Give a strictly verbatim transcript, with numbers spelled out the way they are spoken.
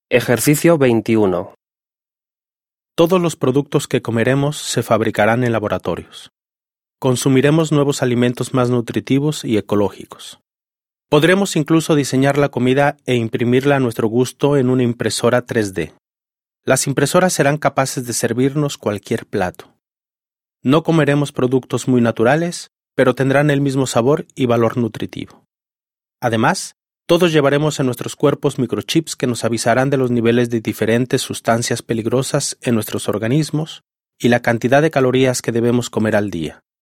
Ejercicio veintiuno. Todos los productos que comeremos se fabricarán en laboratorios. Consumiremos nuevos alimentos más nutritivos y ecológicos. Podremos incluso diseñar la comida e imprimirla a nuestro gusto en una impresora tres D. Las impresoras serán capaces de servirnos cualquier plato. No comeremos productos muy naturales, pero tendrán el mismo sabor y valor nutritivo. Además, todos llevaremos en nuestros cuerpos microchips que nos avisarán de los niveles de diferentes sustancias peligrosas en nuestros organismos y la cantidad de calorías que debemos comer al día.